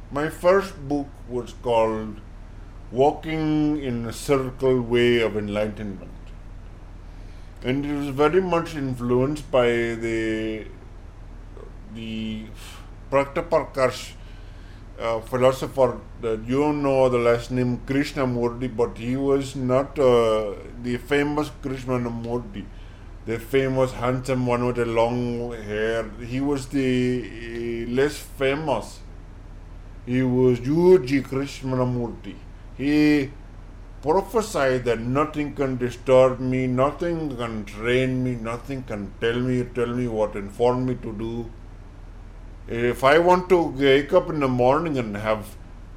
My first book was called Walking in a Circle Way of Enlightenment. And it was very much influenced by the Prataparkash philosopher. That you know the last name Krishnamurti, but he was not the famous Krishnamurti, the famous handsome one with the long hair. He was the less famous. He was U.G. Krishnamurti. He prophesied that nothing can disturb me, nothing can train me, nothing can tell me what, inform me to do. If I want to wake up in the morning and have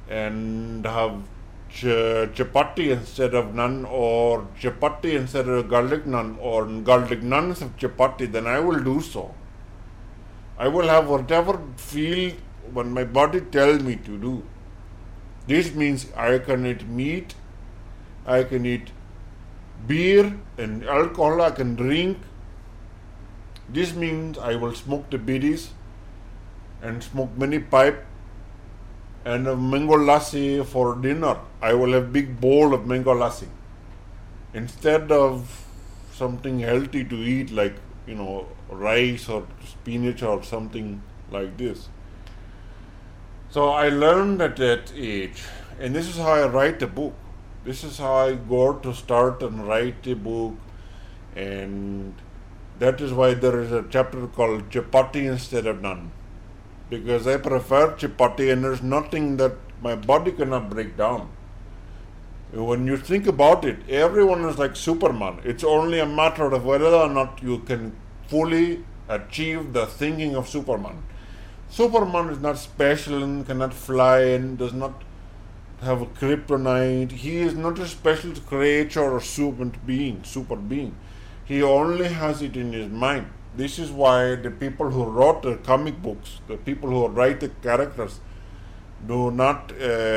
chapati instead of naan, or chapati instead of garlic naan, or garlic naan instead of chapati, then I will do so. I will have whatever feel when my body tells me to do. This means I can eat meat, I can eat beer and alcohol, I can drink. This means I will smoke the biddies and smoke many pipe and a mango lassi for dinner. I will have big bowl of mango lassi instead of something healthy to eat, like rice or spinach or something like this. So I learned at that age, and this is how I write a book. This is how I go to start and write a book, and that is why there is a chapter called Chapati instead of naan. Because I prefer chapati, and there's nothing that my body cannot break down. When you think about it, everyone is like Superman. It's only a matter of whether or not you can fully achieve the thinking of Superman. Superman is not special and cannot fly and does not have a kryptonite. He is not a special creature or super being. He only has it in his mind. This is why the people who wrote the comic books, the people who write the characters, do not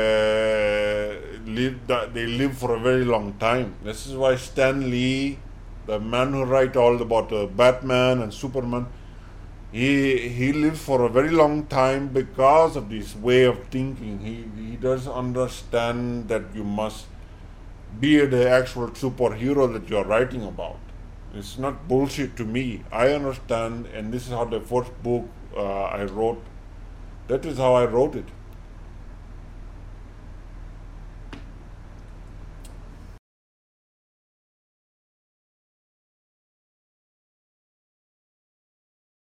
they live for a very long time. This is why Stan Lee, the man who write all about Batman and Superman, he lives for a very long time because of this way of thinking. He does understand that you must be the actual superhero that you are writing about. It's not bullshit to me. I understand, and this is how the first book I wrote. That is how I wrote it.